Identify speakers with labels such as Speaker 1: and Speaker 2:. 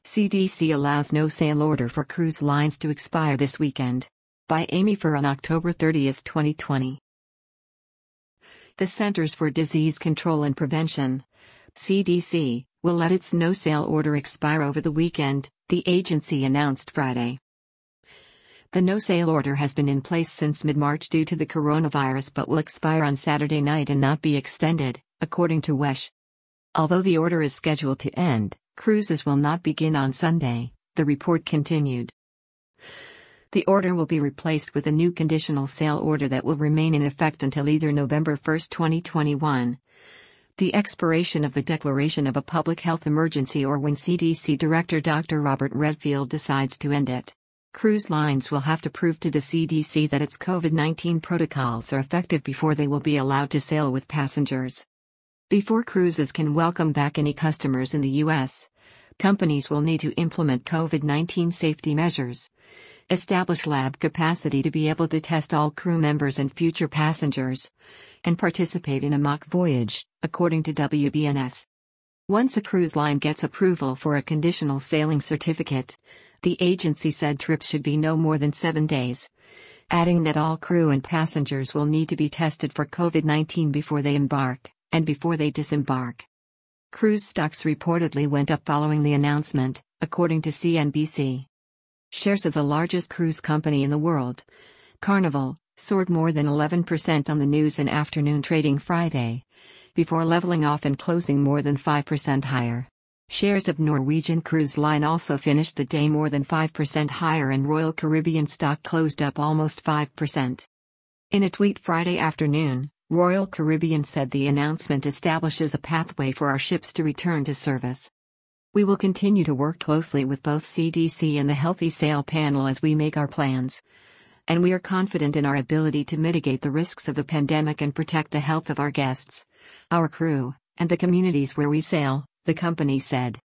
Speaker 1: CDC allows no sale order for cruise lines to expire this weekend. By Amy Fur on October 30, 2020. The Centers for Disease Control and Prevention, CDC, will let its no-sale order expire over the weekend, the agency announced Friday. The no-sale order has been in place since mid-March due to the coronavirus but will expire on Saturday night and not be extended, according to WESH. Although the order is scheduled to end, cruises will not begin on Sunday, the report continued. The order will be replaced with a new conditional sale order that will remain in effect until either November 1, 2021, the expiration of the declaration of a public health emergency, or when CDC Director Dr. Robert Redfield decides to end it. Cruise lines will have to prove to the CDC that its COVID-19 protocols are effective before they will be allowed to sail with passengers. Before cruises can welcome back any customers in the U.S., companies will need to implement COVID-19 safety measures, establish lab capacity to be able to test all crew members and future passengers, and participate in a mock voyage, according to WBNS. Once a cruise line gets approval for a conditional sailing certificate, the agency said trips should be no more than 7 days, adding that all crew and passengers will need to be tested for COVID-19 before they embark and before they disembark. Cruise stocks reportedly went up following the announcement, according to CNBC. Shares of the largest cruise company in the world, Carnival, soared more than 11% on the news and afternoon trading Friday, before leveling off and closing more than 5% higher. Shares of Norwegian Cruise Line also finished the day more than 5% higher, and Royal Caribbean stock closed up almost 5%. In a tweet Friday afternoon, Royal Caribbean said the announcement establishes a pathway for our ships to return to service. We will continue to work closely with both CDC and the Healthy Sail Panel as we make our plans, and we are confident in our ability to mitigate the risks of the pandemic and protect the health of our guests, our crew, and the communities where we sail, the company said.